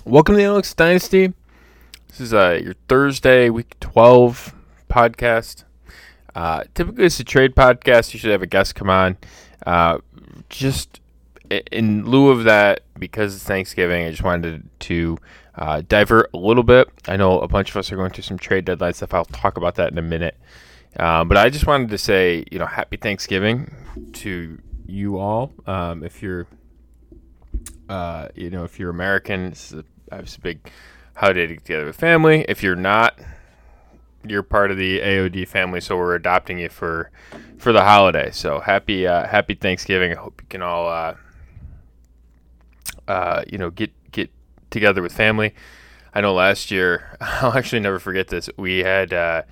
Welcome to the Alex Dynasty. This is your Thursday, week 12 podcast. Typically, it's a trade podcast. You should have a guest come on. Just in lieu of that, because it's Thanksgiving, I just wanted to divert a little bit. I know a bunch of us are going through some trade deadline stuff. I'll talk about that in a minute. But I just wanted to say, happy Thanksgiving to you all. If you're if you're American, it's obviously a big holiday to get together with family. If you're not, you're part of the AOD family, so we're adopting you for the holiday. So happy Thanksgiving. I hope you can all get together with family. I know last year, I'll actually never forget this. We had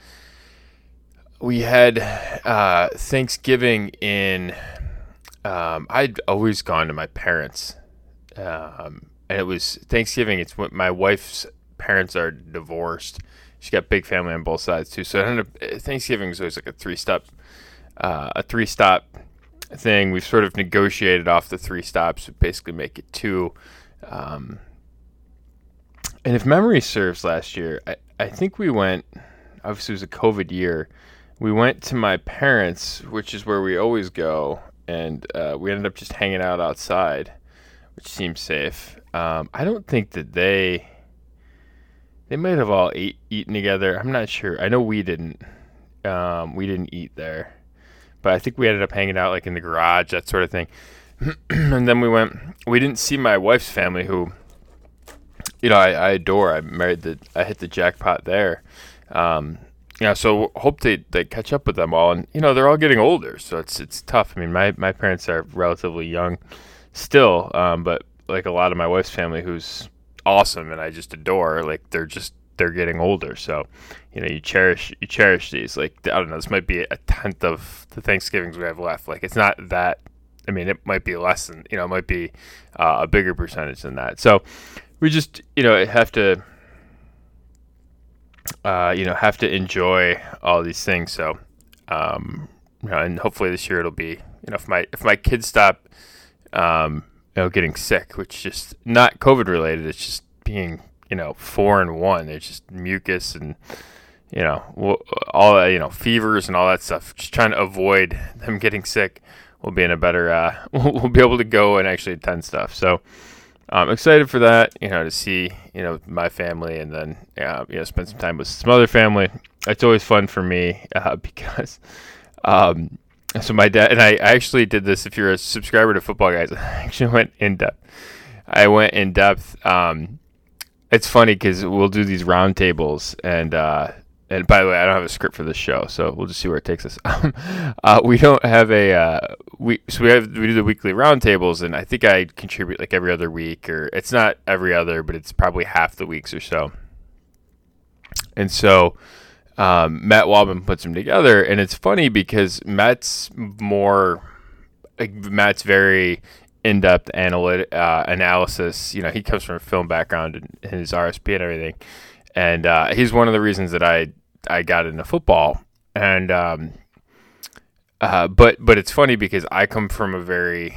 Thanksgiving in. I'd always gone to my parents. And it was Thanksgiving. It's when my wife's parents are divorced. She's got big family on both sides too. So it ended up, Thanksgiving was always like a three-stop thing. We've sort of negotiated off the three stops to basically make it two. And if memory serves, last year, I think we went, obviously it was a COVID year, we went to my parents, which is where we always go, and we ended up just hanging out outside, which seems safe. I don't think that they might have all eaten together. I'm not sure. I know we didn't. We didn't eat there, but I think we ended up hanging out like in the garage, that sort of thing. And then we didn't see my wife's family, who, I adore. I hit the jackpot there. So hope they catch up with them all. And, they're all getting older, so it's tough. I mean, my parents are relatively young still, but like a lot of my wife's family, who's awesome and I just adore, like they're getting older. So, you cherish these. Like, I don't know, this might be a tenth of the Thanksgivings we have left. Like, it's not that. I mean, it might be less than, it might be a bigger percentage than that. So we just, have to, have to enjoy all these things. So, and hopefully this year it'll be, if my kids stop, getting sick, which is just not COVID related. It's just being, 4-1. There's just mucus and, all that, fevers and all that stuff. Just trying to avoid them getting sick. We'll be in a better, we'll be able to go and actually attend stuff. So I'm excited for that, to see, my family, and then, spend some time with some other family. It's always fun for me, because, so my dad, and I actually did this, if you're a subscriber to Football Guys, I actually went in depth. It's funny because we'll do these round tables, and by the way, I don't have a script for this show, so we'll just see where it takes us. We don't have we do the weekly round tables, and I think I contribute like every other week, or it's not every other, but it's probably half the weeks or so. And so Matt Waldman puts them together, and it's funny because Matt's very in-depth analysis. He comes from a film background and his RSP and everything, and he's one of the reasons that I got into football. And but it's funny because I come from a very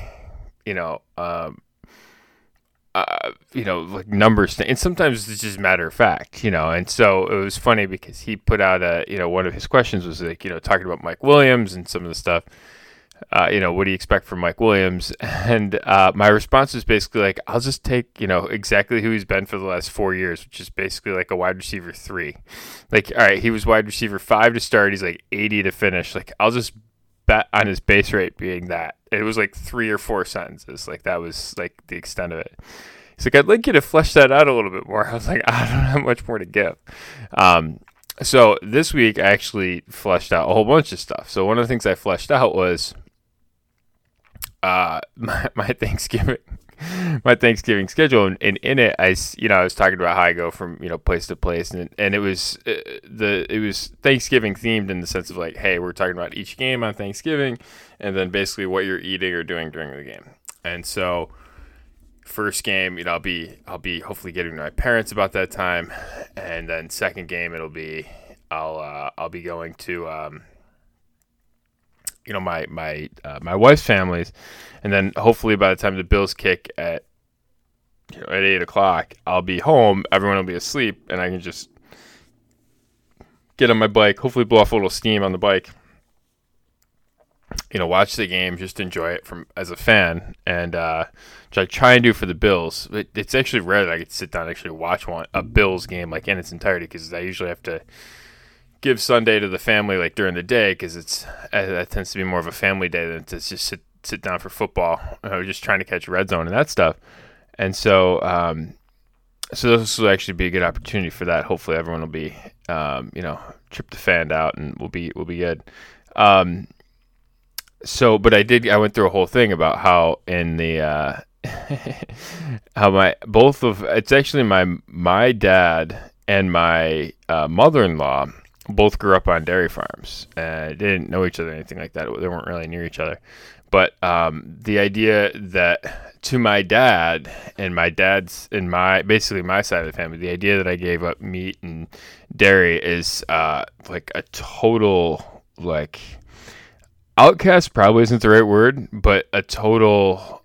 like numbers thing, and sometimes it's just matter of fact, and so it was funny because he put out one of his questions was like, talking about Mike Williams and some of the stuff, what do you expect from Mike Williams? And my response was basically like, I'll just take, exactly who he's been for the last 4 years, which is basically like a wide receiver 3. Like, all right, he was wide receiver 5 to start, he's like 80 to finish. Like, I'll just bet on his base rate being that. It was like 3 or 4 sentences. Like, that was like the extent of it. He's like, I'd like you to flesh that out a little bit more. I was like, I don't have much more to give. So this week I actually fleshed out a whole bunch of stuff. So one of the things I fleshed out was my Thanksgiving schedule, and in it I was talking about how I go from place to place, and it was Thanksgiving themed in the sense of like, hey, we're talking about each game on Thanksgiving, and then basically what you're eating or doing during the game. And so first game, I'll be hopefully getting to my parents about that time, and then second game it'll be I'll be going to my wife's families, and then hopefully by the time the Bills kick at at 8 o'clock, I'll be home, everyone will be asleep, and I can just get on my bike, hopefully blow off a little steam on the bike, watch the game, just enjoy it from as a fan, and which I try and do for the Bills. It's actually rare that I get to sit down and actually watch a Bills game like in its entirety, because I usually have to give Sunday to the family like during the day, because that tends to be more of a family day than to just sit down for football. We're just trying to catch red zone and that stuff, and so this will actually be a good opportunity for that. Hopefully, everyone will be tryptophaned out, and we'll be good. But I went through a whole thing about how in the it's actually my dad and my mother-in-law both grew up on dairy farms. They didn't know each other or anything like that. They weren't really near each other. But the idea that to my dad and basically my side of the family, the idea that I gave up meat and dairy is like a total outcast probably isn't the right word, but a total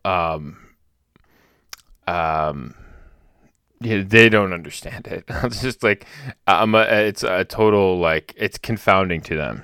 they don't understand it. It's just like it's a total it's confounding to them.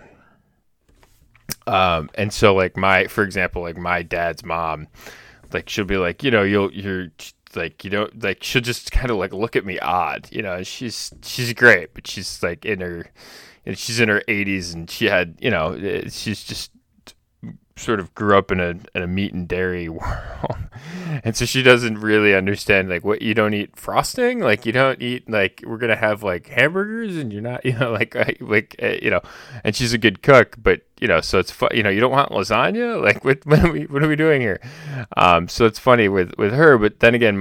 And so for example, my dad's mom, she'll be like, you're she'll just kind of look at me odd, she's great, but she's she's in her 80s, and she had, she's just sort of grew up in a meat and dairy world, and so she doesn't really understand what you don't eat frosting, you don't eat we're gonna have hamburgers, and you're not and she's a good cook, but so it's fun, you don't want lasagna, what are we doing here? So it's funny with her, but then again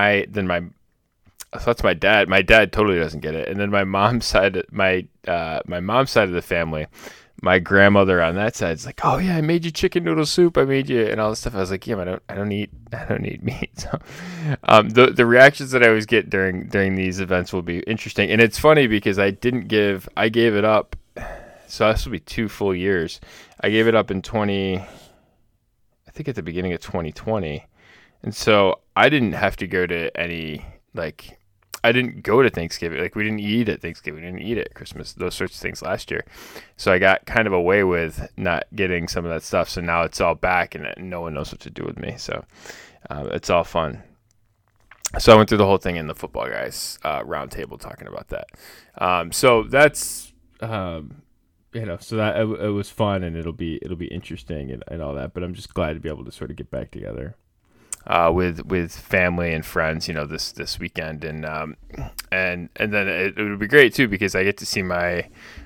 so that's my dad. My dad totally doesn't get it, and then my mom's side, my mom's side of the family, my grandmother on that side is like, oh yeah, I made you chicken noodle soup, I made you, and all this stuff. I was like, yeah, I don't eat meat. So, the reactions that I always get during these events will be interesting, and it's funny because I gave it up. So this will be 2 full years. I gave it up in I think at the beginning of 2020, and so I didn't have to go to any I didn't go to Thanksgiving. We didn't eat at Thanksgiving. We didn't eat at Christmas, those sorts of things last year. So I got kind of away with not getting some of that stuff. So now it's all back, and no one knows what to do with me. So it's all fun. So I went through the whole thing in the Football Guys round table talking about that. So that's, so that it was fun, and it'll be interesting and all that. But I'm just glad to be able to sort of get back together. With family and friends, this weekend, and then it would be great too, because I get to see my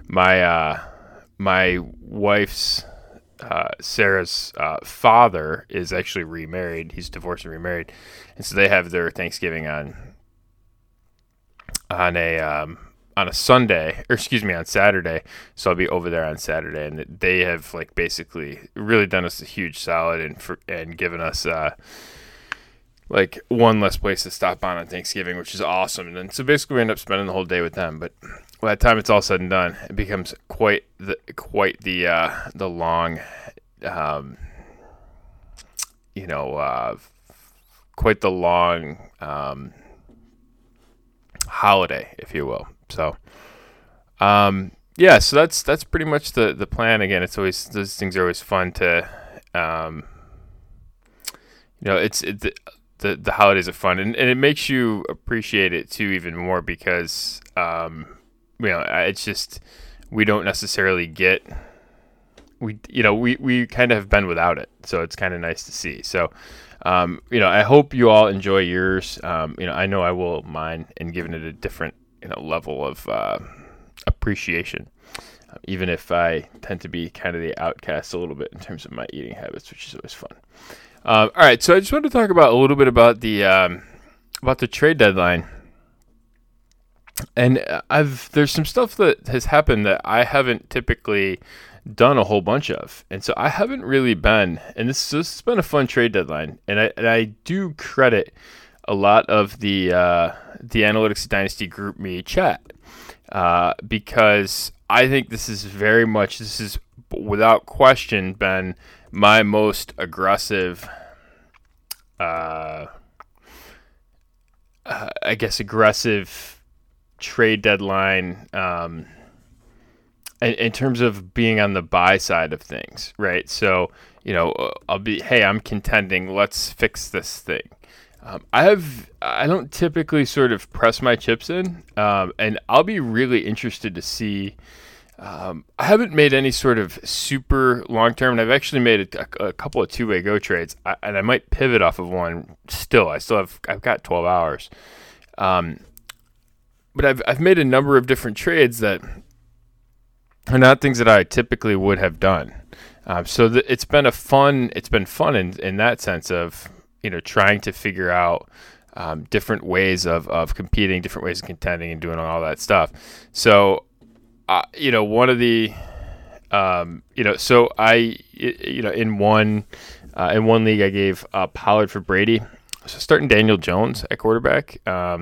wife's Sarah's father is actually remarried. He's divorced and remarried, and so they have their Thanksgiving on a Sunday, or excuse me, on Saturday. So I'll be over there on Saturday, and they have basically really done us a huge solid and given us one less place to stop on Thanksgiving, which is awesome. And then so basically we end up spending the whole day with them. But by the time it's all said and done, it becomes quite the long, quite the long holiday, if you will. So, so that's pretty much the plan. Again, it's always, those things are always fun to, the holidays are fun, and it makes you appreciate it too even more, because it's just, we don't necessarily get, we kind of have been without it, so it's kind of nice to see. So I hope you all enjoy yours. I know I will mine, and giving it a different level of appreciation, even if I tend to be kind of the outcast a little bit in terms of my eating habits, which is always fun. All right, so I just wanted to talk about a little bit about the trade deadline, and there's some stuff that has happened that I haven't typically done a whole bunch of, and so I haven't really been. And this has been a fun trade deadline, and I do credit a lot of the Analytics Dynasty GroupMe chat, because I think this is without question been my most aggressive I guess, aggressive trade deadline in terms of being on the buy side of things, right? So, hey, I'm contending. Let's fix this thing. I don't typically sort of press my chips in, and I'll be really interested to see. I haven't made any sort of super long term, and I've actually made a couple of two-way go trades, and I might pivot off of one. I've got 12 hours, but I've made a number of different trades that are not things that I typically would have done. It's been fun in that sense of trying to figure out different ways of competing, different ways of contending, and doing all that stuff. So one of the so I in one league I gave Pollard for Brady, so starting Daniel Jones at quarterback,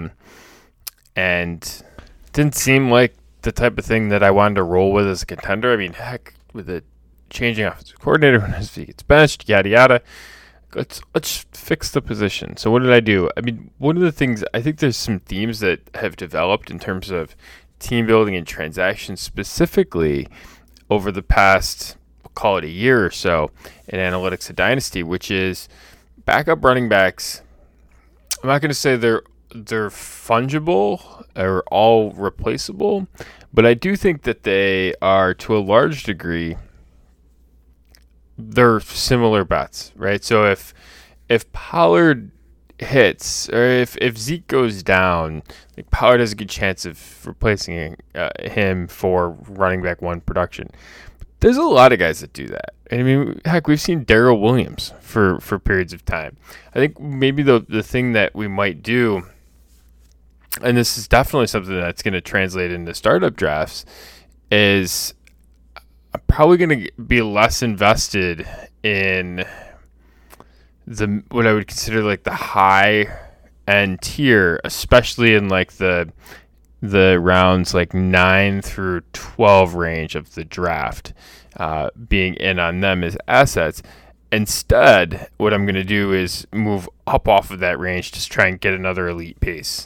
and didn't seem like the type of thing that I wanted to roll with as a contender. I mean, heck, with the changing offensive coordinator when he gets benched, yada yada. Let's fix the position. So what did I do? I mean, one of the things, I think there's some themes that have developed in terms of team building and transactions specifically over the past, we'll call it a year or so in Analytics of Dynasty, which is backup running backs. I'm not going to say they're fungible or all replaceable, but I do think that they are, to a large degree, they're similar bets, right? So if Pollard hits, or if Zeke goes down, like Pollard has a good chance of replacing him for running back one production. There's a lot of guys that do that. I mean, heck, we've seen Darrell Williams for periods of time. I think maybe the thing that we might do, and this is definitely something that's going to translate into startup drafts, is I'm probably going to be less invested in what I would consider like the high end tier, especially in like the rounds like 9 through 12 range of the draft, being in on them as assets. Instead, what I'm going to do is move up off of that range to try and get another elite piece.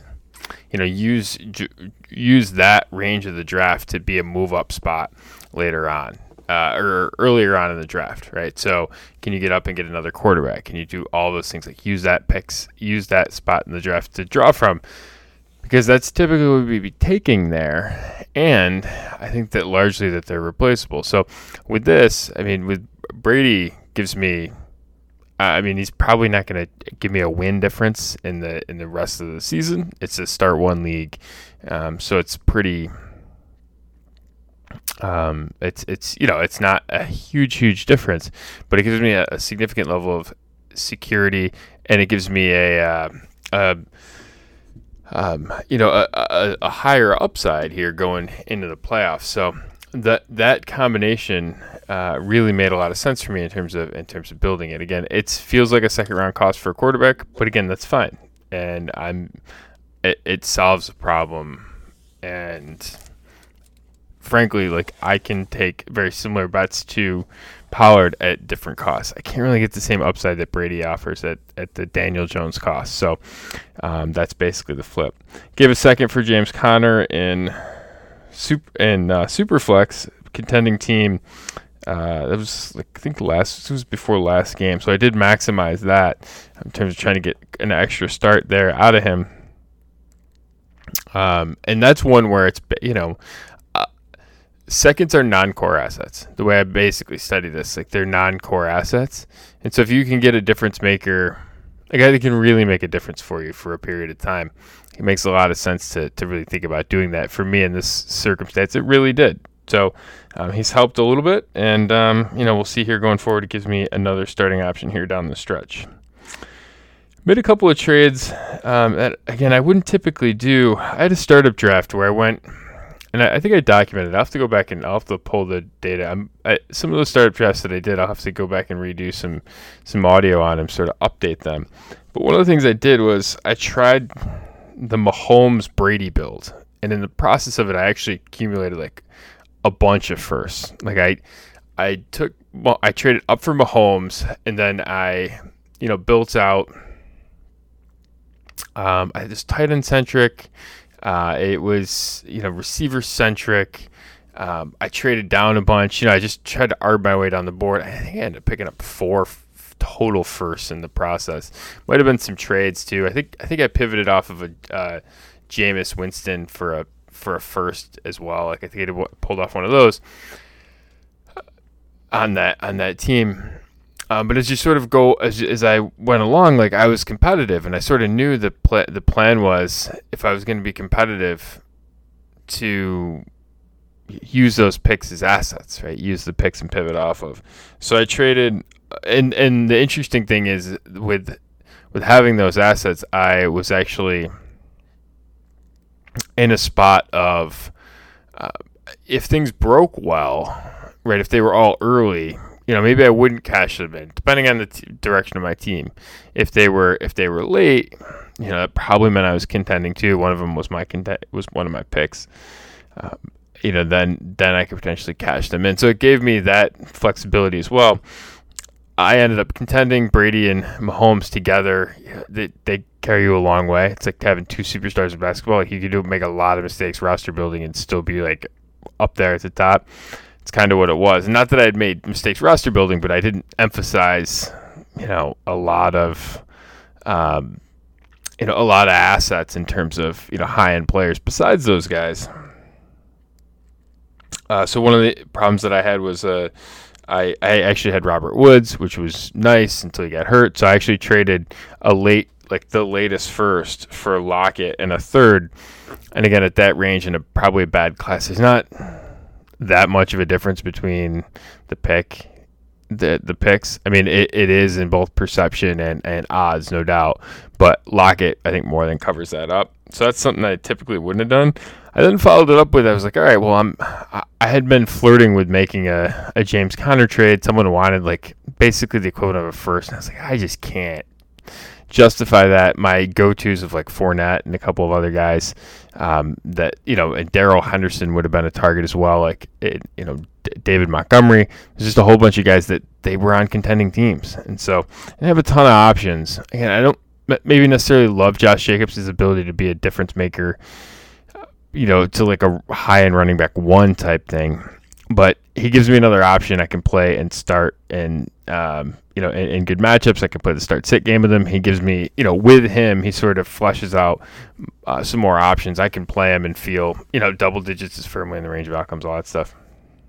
Use that range of the draft to be a move up spot later on, or earlier on in the draft, right? So can you get up and get another quarterback? Can you do all those things, like use that spot in the draft to draw from? Because that's typically what we'd be taking there. And I think that largely that they're replaceable. So with this, I mean, with Brady gives me, he's probably not going to give me a win difference in the rest of the season. It's a start one league. So it's pretty, it's not a huge difference, but it gives me a significant level of security, and it gives me a higher upside here going into the playoffs. So that combination really made a lot of sense for me in terms of building it. Again, it feels like a second round cost for a quarterback, but again, that's fine, and it solves the problem. And frankly, like, I can take very similar bets to Pollard at different costs. I can't really get the same upside that Brady offers at the Daniel Jones cost. So that's basically the flip. Give a second for James Conner in Superflex, contending team. That was like, I think it was before last game. So I did maximize that in terms of trying to get an extra start there out of him. And that's one where it's, seconds are non-core assets. The way I basically study this, like, they're non-core assets. And so if you can get a difference maker, a guy that can really make a difference for you for a period of time, it makes a lot of sense to really think about doing that. For me in this circumstance, it really did. So he's helped a little bit, and we'll see here going forward. It gives me another starting option here down the stretch. Made a couple of trades that, again, I wouldn't typically do. I had a startup draft where I went, and I think I documented it. I'll have to go back and I'll have to pull the data. Some of those startup drafts that I did, I'll have to go back and redo some audio on them, sort of update them. But one of the things I did was I tried the Mahomes Brady build, and in the process of it, I actually accumulated like a bunch of firsts. Like I traded up for Mahomes, and then I built out I had this tight end centric. It was, receiver centric. I traded down a bunch. I just tried to arb my way down the board. I think I ended up picking up 4 total firsts in the process. Might have been some trades too. I think I pivoted off of a Jameis Winston for a first as well. Like I think I pulled off one of those on that team. But as you sort of go as I went along, like I was competitive, and I sort of knew the plan was, if I was going to be competitive, to use those picks as assets, right? Use the picks and pivot off of. So I traded, and the interesting thing is with having those assets, I was actually in a spot of if things broke well, right? If they were all early, maybe I wouldn't cash them in, depending on the direction of my team. If they were late, that probably meant I was contending too. One of them was was one of my picks. Then I could potentially cash them in. So it gave me that flexibility as well. I ended up contending. Brady and Mahomes together, they carry you a long way. It's like having 2 superstars in basketball. Like you could make a lot of mistakes roster building and still be like up there at the top. It's kind of what it was. And not that I had made mistakes roster building, but I didn't emphasize, a lot of, a lot of assets in terms of, high end players besides those guys. So one of the problems that I had was I actually had Robert Woods, which was nice until he got hurt. So I actually traded the latest first for Lockett and a third. And again, at that range and probably a bad class, there's not that much of a difference between the picks. I mean, it is in both perception and odds, no doubt. But Lockett, I think, more than covers that up. So that's something I typically wouldn't have done. I then followed it up with, I was like, all right, well, I had been flirting with making a James Conner trade. Someone wanted basically the equivalent of a first. And I was like, I just can't justify that. My go-tos of Fournette and a couple of other guys that, and Darrell Henderson would have been a target as well. David Montgomery. There's just a whole bunch of guys that they were on contending teams. And so I have a ton of options. Again, I don't maybe necessarily love Josh Jacobs' ability to be a difference maker, to a high-end running back 1 type thing. But he gives me another option. I can play and start in good matchups. I can play the start-sit game with him. He gives me, with him, he sort of fleshes out some more options. I can play him and feel, double digits is firmly in the range of outcomes, all that stuff.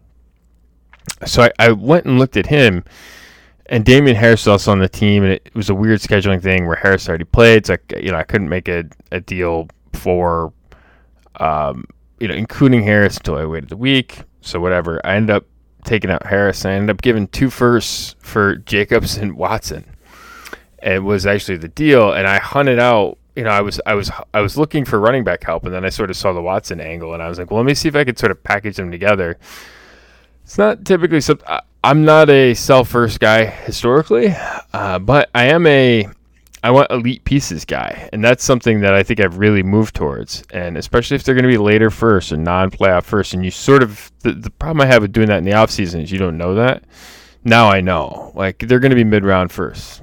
So I went and looked at him, and Damian Harris was also on the team, and it was a weird scheduling thing where Harris already played. So, I couldn't make a deal for, including Harris until I waited a week. So whatever. I ended up taking out Harris. I ended up giving 2 firsts for Jacobs and Watson. It was actually the deal, and I hunted out. I was looking for running back help, and then I sort of saw the Watson angle, and I was like, well, let me see if I could sort of package them together. It's not typically something. I'm not a sell first guy historically, but I want elite pieces guy, and that's something that I think I've really moved towards. And especially if they're going to be later first or non-playoff first, and you sort of the problem I have with doing that in the offseason is you don't know that. Now I know, they're going to be mid-round first.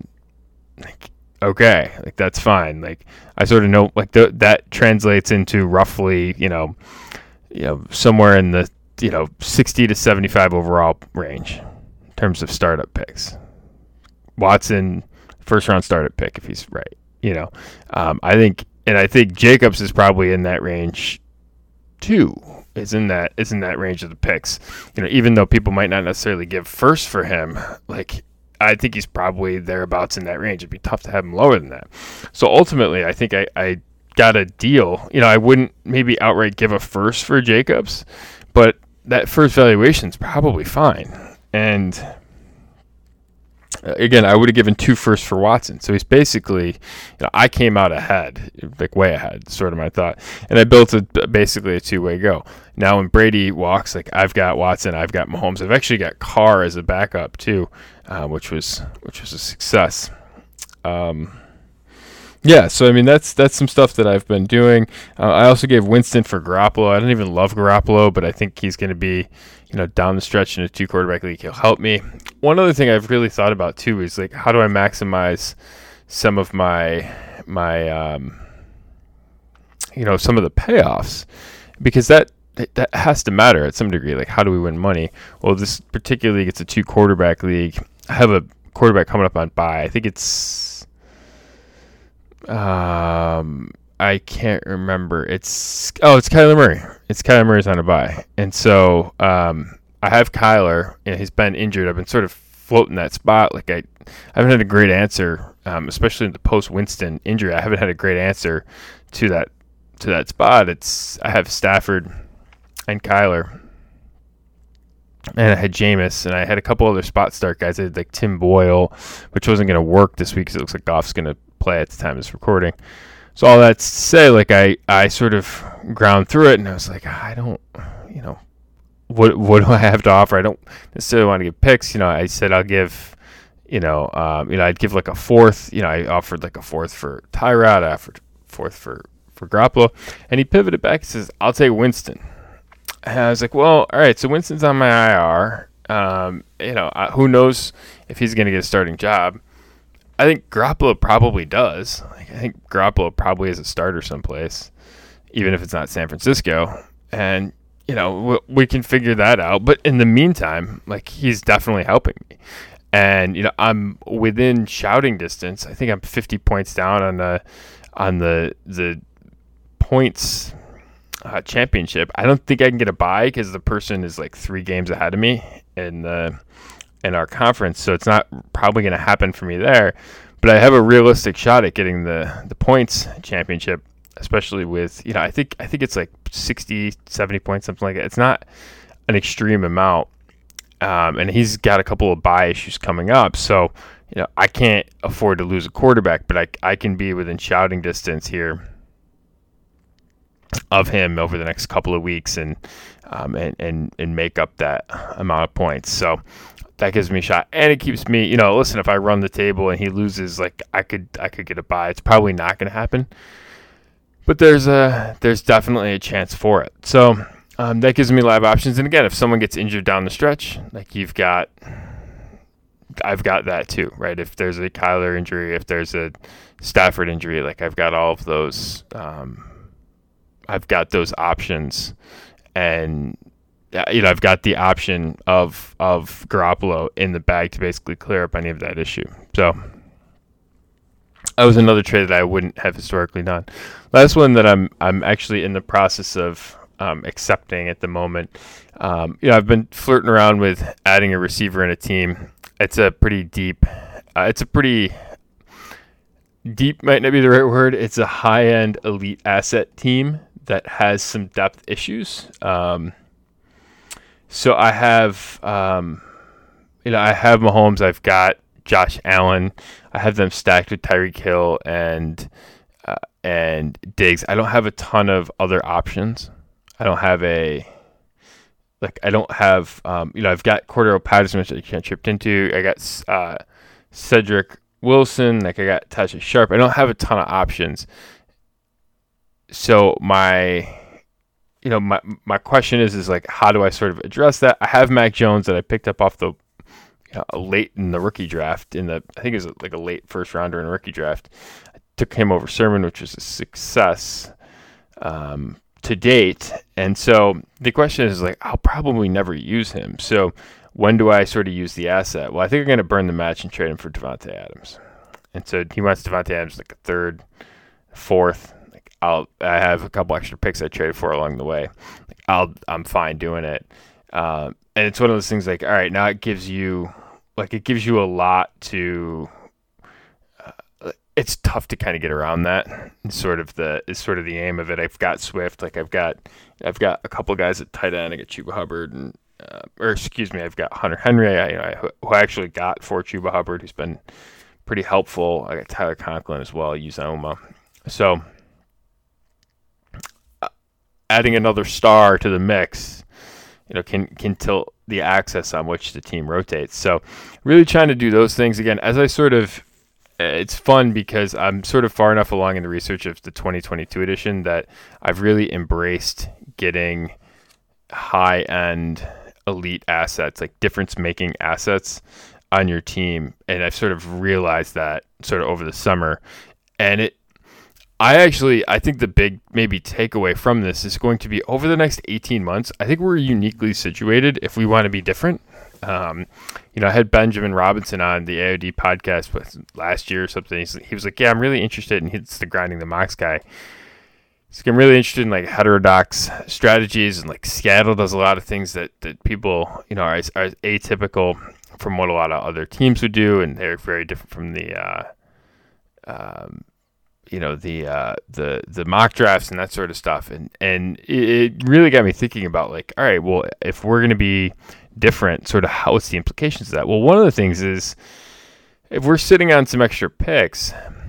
Okay, that's fine. I sort of know, that translates into roughly, somewhere in the 60 to 75 overall range in terms of startup picks. Watson, first round startup pick if he's right. I think Jacobs is probably in that range too. Is in that range of the picks. Even though people might not necessarily give first for him, I think he's probably thereabouts in that range. It'd be tough to have him lower than that. So ultimately, I think I got a deal. I wouldn't maybe outright give a first for Jacobs, but that first valuation is probably fine. And again, I would have given 2 firsts for Watson. So he's basically, I came out ahead, way ahead, sort of my thought. And I built basically a 2-way go. Now when Brady walks, I've got Watson, I've got Mahomes. I've actually got Carr as a backup too, which was a success. Yeah, so I mean that's some stuff that I've been doing. I also gave Winston for Garoppolo. I don't even love Garoppolo, but I think he's going to be, down the stretch in a 2-quarterback league. He'll help me. One other thing I've really thought about too is how do I maximize some of my some of the payoffs, because that has to matter at some degree. Like, how do we win money? Well, this particular league, it's a 2 quarterback league. I have a quarterback coming up on bye. I think it's I can't remember. It's Kyler Murray. It's Kyler Murray's on a bye, and so I have Kyler, and he's been injured. I've been sort of floating that spot. Like, I haven't had a great answer, especially in the post Winston injury. I haven't had a great answer to that spot. I have Stafford and Kyler, and I had Jameis, and I had a couple other spot start guys. I had like Tim Boyle, which wasn't going to work this week because it looks like Goff's going to play at the time of this recording. So all that's to say, like, I sort of ground through it, and I was like, I don't, what do I have to offer? I don't necessarily want to give picks. I said I'll give, I'd give like a fourth. I offered like a fourth for Tyrod. I offered fourth for Garoppolo, and he pivoted back and says, I'll take Winston. And I was like, well, all right, so Winston's on my IR. Who knows if he's going to get a starting job. I think Garoppolo probably does. I think Garoppolo probably is a starter someplace, even if it's not San Francisco. And, we can figure that out. But in the meantime, like, he's definitely helping me. And, I'm within shouting distance. I think I'm 50 points down on the points championship. I don't think I can get a bye because the person is like 3 games ahead of me in our conference, so it's not probably going to happen for me there. But I have a realistic shot at getting the points championship, especially with I think it's like 60, 70 points, something like that. It's not an extreme amount, and he's got a couple of bye issues coming up, so I can't afford to lose a quarterback, but I can be within shouting distance here of him over the next couple of weeks and make up that amount of points. So that gives me a shot, and it keeps me, listen, if I run the table and he loses, like, I could get a bye. It's probably not going to happen, but there's definitely a chance for it. So that gives me live options. And again, if someone gets injured down the stretch, like, I've got that too, right? If there's a Kyler injury, if there's a Stafford injury, like, I've got all of those. I've got those options, and I've got the option of Garoppolo in the bag to basically clear up any of that issue. So that was another trade that I wouldn't have historically done. Last one that I'm actually in the process of accepting at the moment. I've been flirting around with adding a receiver in a team. It's a pretty deep. Deep might not be the right word. It's a high-end elite asset team that has some depth issues. So I have, I have Mahomes. I've got Josh Allen. I have them stacked with Tyreek Hill and Diggs. I don't have a ton of other options. I've got Cordero Patterson, which I can't trip into. I got Cedric Wilson. Like, I got Tasha Sharp. I don't have a ton of options. So my question is like, how do I sort of address that? I have Mac Jones that I picked up off the late in the rookie draft. I think it was like a late first rounder in a rookie draft. I took him over Sermon, which was a success to date. And so the question is, like, I'll probably never use him. So when do I sort of use the asset? Well, I think I'm going to burn the match and trade him for Davante Adams. And so he wants Davante Adams like a third, fourth. I have a couple extra picks I traded for along the way. I'm fine doing it. And it's one of those things, like, all right, now it gives you a lot to. It's tough to kind of get around that. It's sort of the aim of it. I've got Swift. Like, I've got a couple guys at tight end. I got Chuba Hubbard I've got Hunter Henry. Who I actually got for Chuba Hubbard, who's been pretty helpful. I got Tyler Conklin as well. I use Oma. So adding another star to the mix, can tilt the axis on which the team rotates. So really trying to do those things again as I sort of. It's fun because I'm sort of far enough along in the research of the 2022 edition that I've really embraced getting high-end elite assets, like difference-making assets on your team. And I've sort of realized that sort of over the summer. And I think the big maybe takeaway from this is going to be over the next 18 months. I think we're uniquely situated if we want to be different. I had Benjamin Robinson on the AOD podcast last year or something. He was like, yeah, I'm really interested in he's the grinding the Mox guy. So I'm really interested in like heterodox strategies, and like Seattle does a lot of things that people, are atypical from what a lot of other teams would do, and they're very different from the mock drafts and that sort of stuff. And it really got me thinking about like, all right, well, if we're going to be different, sort of what's the implications of that? Well, one of the things is if we're sitting on some extra picks,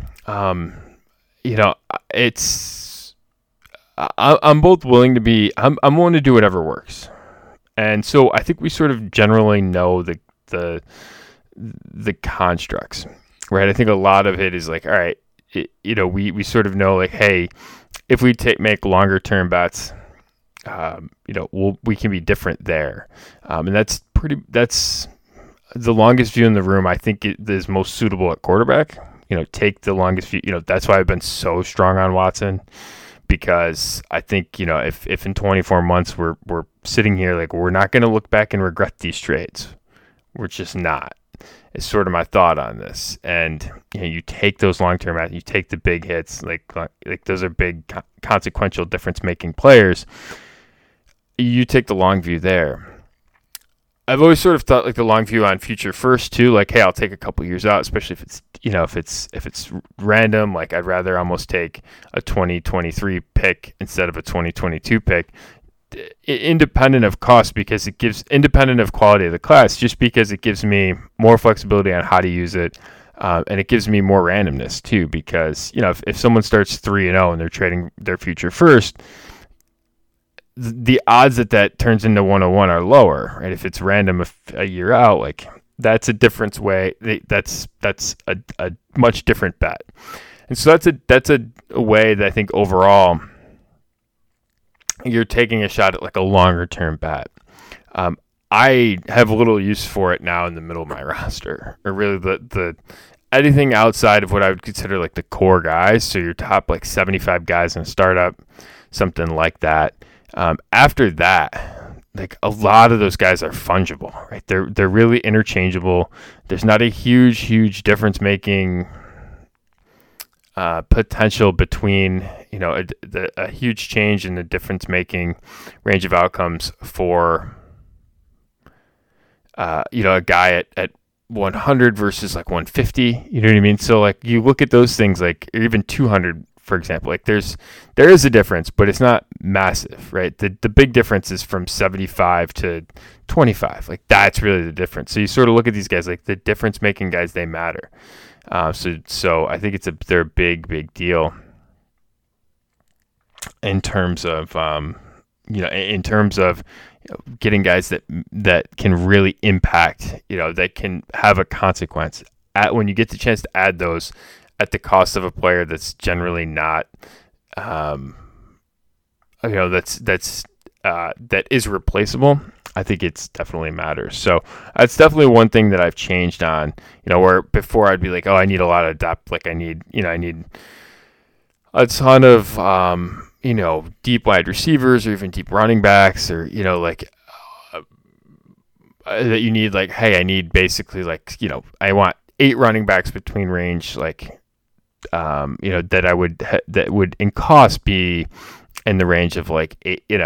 I'm both willing to be, I'm willing to do whatever works. And so I think we sort of generally know the constructs, right? I think a lot of it is like, all right, we sort of know like, hey, if we make longer term bets, we can be different there. And that's the longest view in the room. I think it is most suitable at quarterback. Take the longest view. That's why I've been so strong on Watson, because I think, if in 24 months we're sitting here, like, we're not going to look back and regret these trades. We're just not. It's sort of my thought on this. And you take those long-term, you take the big hits, like those are big consequential difference-making players. You take the long view there. I've always sort of thought like the long view on future first too. Like, hey, I'll take a couple years out, especially if it's if it's random. Like, I'd rather almost take a 2023 pick instead of a 2022 pick, independent of cost, because it gives independent of quality of the class, just because it gives me more flexibility on how to use it, and it gives me more randomness too. Because if someone starts 3-0 and they're trading their future first, the odds that turns into 101 are lower, right? If it's random a year out, like, that's a different way. That's a much different bet. And so that's a way that I think overall you're taking a shot at like a longer term bet. I have little use for it now in the middle of my roster, or really the anything outside of what I would consider like the core guys. So your top like 75 guys in a startup, something like that. After that, like, a lot of those guys are fungible, right? They're really interchangeable. There's not a huge difference making potential between, a huge change in the difference making range of outcomes for, a guy at 100 versus like 150. You know what I mean? So like, you look at those things, like, or even 200. For example, like there is a difference, but it's not massive, right? The big difference is from 75 to 25. Like, that's really the difference. So you sort of look at these guys, like the difference making guys, they matter. So I think they're a big deal in terms of getting guys that can really impact, that can have a consequence when you get the chance to add those at the cost of a player that's generally not, that is replaceable. I think it's definitely matters. So that's definitely one thing that I've changed on, where before I'd be like, oh, I need a lot of depth. Like, I need a ton of, deep wide receivers, or even deep running backs, or, that you need, like, hey, I need basically like, I want 8 running backs between range, like, that would in cost be in the range of like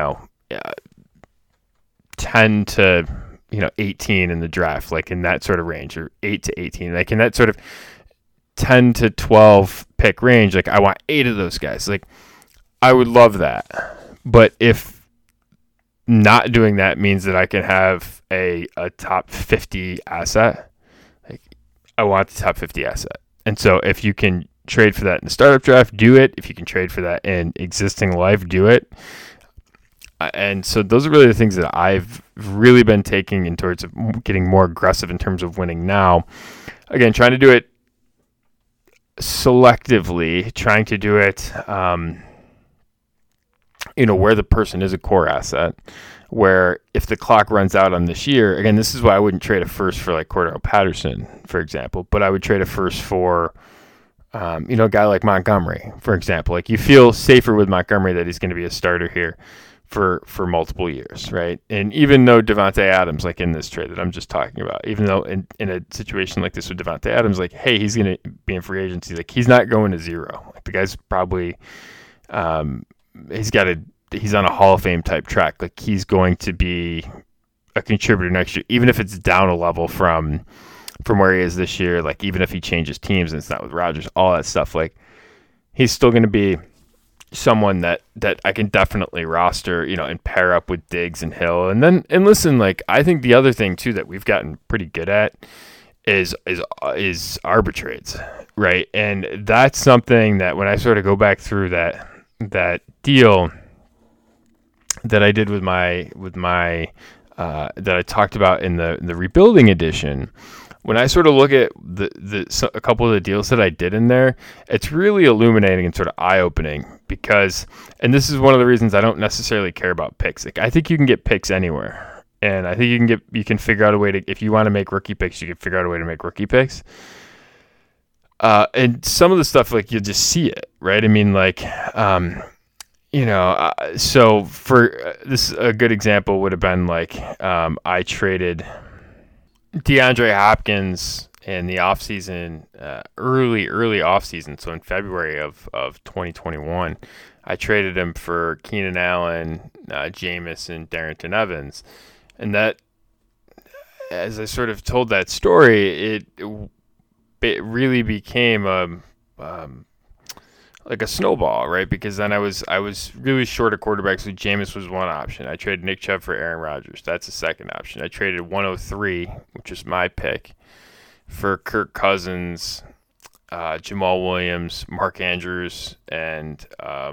10 to 18 in the draft, like in that sort of range, or 8 to 18, like in that sort of 10 to 12 pick range. Like, I want 8 of those guys. Like, I would love that, but if not doing that means that I can have a top 50 asset, like, I want the top 50 asset. And so if you can trade for that in the startup draft, do it. If you can trade for that in existing life, do it. And so those are really the things that I've really been taking in towards getting more aggressive in terms of winning now. Again, trying to do it selectively, trying to do it, where the person is a core asset, where if the clock runs out on this year, again, this is why I wouldn't trade a first for like Cordero Patterson, for example, but I would trade a first for a guy like Montgomery, for example. Like, you feel safer with Montgomery that he's going to be a starter here for multiple years, right? And even though Devontae Adams, like in this trade that I'm just talking about, even though in a situation like this with Devontae Adams, like, hey, he's going to be in free agency, like, he's not going to zero. Like, the guy's probably he's on a Hall of Fame type track. Like, he's going to be a contributor next year, even if it's down a level from where he is this year. Like, even if he changes teams and it's not with Rodgers, all that stuff, like, he's still going to be someone that I can definitely roster, and pair up with Diggs and Hill. And listen, like, I think the other thing too that we've gotten pretty good at is arbitrates, right? And that's something that when I sort of go back through that deal that I did with my that I talked about in the rebuilding edition, when I sort of look at a couple of the deals that I did in there, it's really illuminating and sort of eye-opening because, and this is one of the reasons I don't necessarily care about picks. Like, I think you can get picks anywhere, and I think you can figure out a way to, if you want to make rookie picks, you can figure out a way to make rookie picks. And some of the stuff, like, you'll just see it, right? I mean, like, so for this, a good example would have been like, I traded DeAndre Hopkins in the offseason, early offseason. So in February of 2021, I traded him for Keenan Allen, Jameis, and Darrington Evans. And that, as I sort of told that story, it really became like a snowball, right? Because then I was really short of quarterbacks, so Jameis was one option. I traded Nick Chubb for Aaron Rodgers. That's a second option. I traded 103, which is my pick, for Kirk Cousins, Jamal Williams, Mark Andrews, and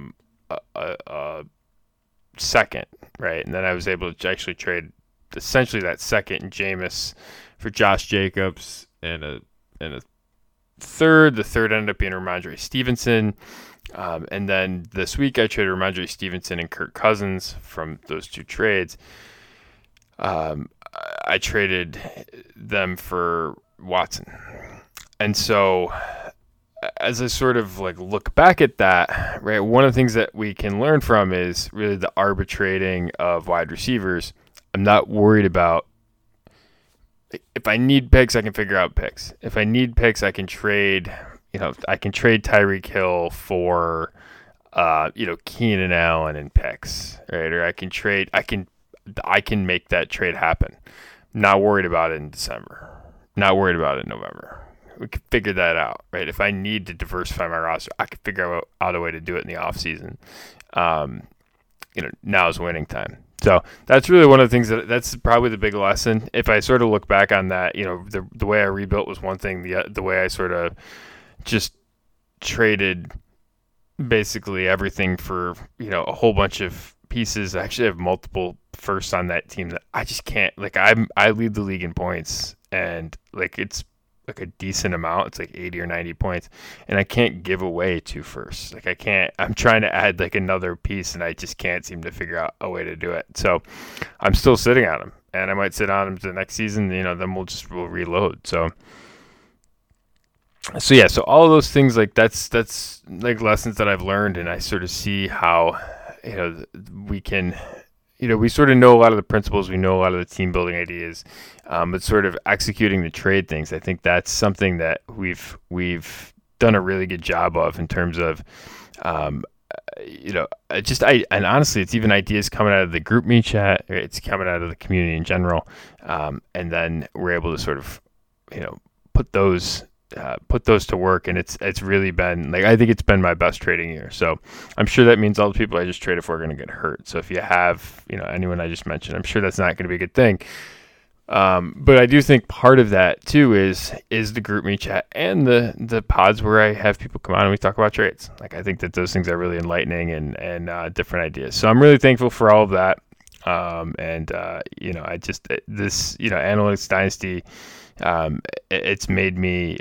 a second, right? And then I was able to actually trade essentially that second and Jameis for Josh Jacobs and a third. The third ended up being Ramondre Stevenson. And then this week I traded Ramondre Stevenson and Kirk Cousins from those two trades. I traded them for Watson. And so as I sort of like look back at that, right, one of the things that we can learn from is really the arbitrating of wide receivers. I'm not worried about, if I need picks, I can figure out picks. If I need picks, I can trade, Tyreek Hill for, Keenan Allen and picks, right? Or I can make that trade happen. Not worried about it in December. Not worried about it in November. We can figure that out, right? If I need to diversify my roster, I can figure out a way to do it in the offseason. Now is winning time. So that's really one of the things that's probably the big lesson. If I sort of look back on that, the way I rebuilt was one thing. The way I sort of just traded basically everything for, a whole bunch of pieces. I actually have multiple firsts on that team that I just can't, like, I lead the league in points, and like, it's like a decent amount. It's like 80 or 90 points, and I can't give away 2 firsts. Like, I'm trying to add like another piece, and I just can't seem to figure out a way to do it. So I'm still sitting on them, and I might sit on them to the next season, then we'll reload. So yeah, so all of those things, like, that's like lessons that I've learned, and I sort of see how, we can, we sort of know a lot of the principles, we know a lot of the team building ideas, but sort of executing the trade things, I think that's something that we've done a really good job of in terms of, and honestly, it's even ideas coming out of the group me chat, it's coming out of the community in general, and then we're able to sort of, put those to work, and it's really been, like, I think it's been my best trading year. So I'm sure that means all the people I just traded for are going to get hurt. So if you have, anyone I just mentioned, I'm sure that's not going to be a good thing. But I do think part of that too is the group me chat and the pods where I have people come on and we talk about trades. Like, I think that those things are really enlightening and different ideas. So I'm really thankful for all of that. This Analytics Dynasty, it's made me,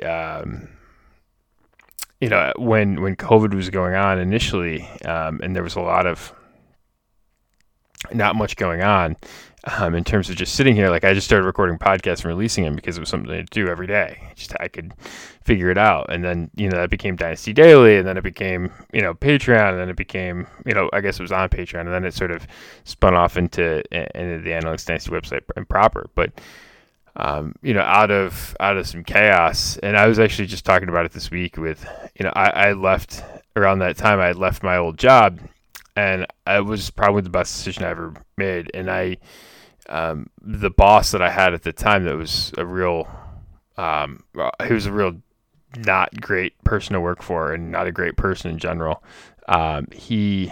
when COVID was going on initially, and there was a lot of not much going on in terms of just sitting here. Like, I just started recording podcasts and releasing them because it was something to do every day. I could figure it out. And then, that became Dynasty Daily, and then it became, Patreon, and then it became, I guess it was on Patreon, and then it sort of spun off into the Analytics Dynasty website and proper. But, out of some chaos, and I was actually just talking about it this week with, I left around that time. I had left my old job, and it was probably the best decision I ever made. And the boss that I had at the time, that was he was a real not great person to work for, and not a great person in general. He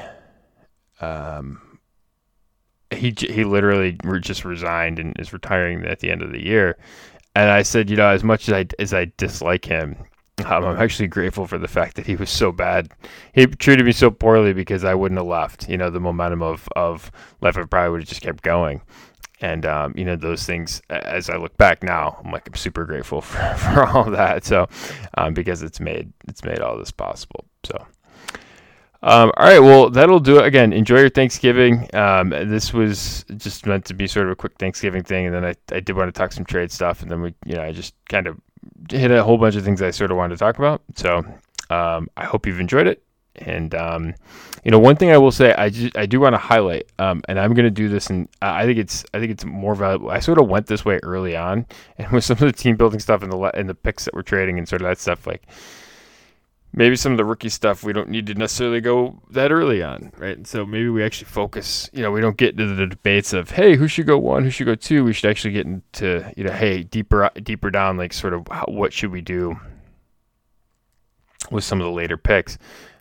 literally just resigned and is retiring at the end of the year. And I said, as much as I dislike him, I'm actually grateful for the fact that he was so bad. He treated me so poorly, because I wouldn't have left. The momentum of life, I probably would have just kept going. And, those things, as I look back now, I'm super grateful for all of that. So, because it's made all this possible. So, all right, well, that'll do it. Again, enjoy your Thanksgiving. This was just meant to be sort of a quick Thanksgiving thing. And then I did want to talk some trade stuff. And then I just kind of hit a whole bunch of things I sort of wanted to talk about. So, I hope you've enjoyed it. And, one thing I will say, I do want to highlight, and I'm going to do this, and I think it's more valuable. I sort of went this way early on, and with some of the team building stuff and the picks that we're trading and sort of that stuff, like maybe some of the rookie stuff, we don't need to necessarily go that early on, right? And so maybe we actually focus, we don't get into the debates of, hey, who should go 1, who should go 2. We should actually get into, hey, deeper down, like sort of what should we do with some of the later picks.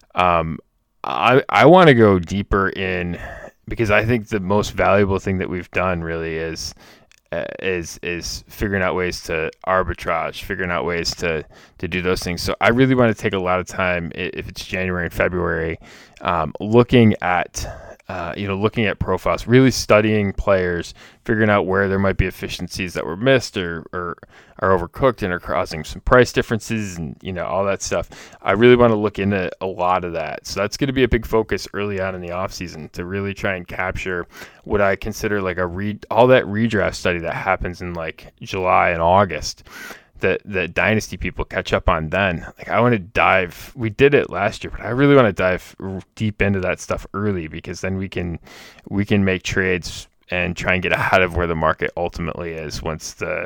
I want to go deeper in, because I think the most valuable thing that we've done really is figuring out ways to arbitrage, figuring out ways to do those things. So I really want to take a lot of time, if it's January and February, looking at profiles, really studying players, figuring out where there might be efficiencies that were missed or are overcooked and are causing some price differences and, all that stuff. I really want to look into a lot of that. So that's going to be a big focus early on in the offseason, to really try and capture what I consider like all that redraft study that happens in like July and August. That dynasty people catch up on then. Like, I want to dive. We did it last year, but I really want to dive deep into that stuff early, because then we can make trades and try and get ahead of where the market ultimately is once the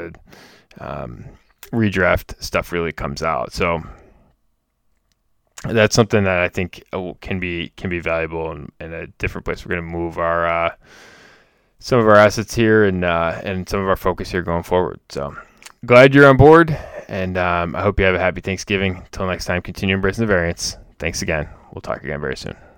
redraft stuff really comes out. So that's something that I think can be valuable in a different place. We're going to move our some of our assets here and some of our focus here going forward. So glad you're on board, and I hope you have a happy Thanksgiving. Until next time, continue embracing the variance. Thanks again. We'll talk again very soon.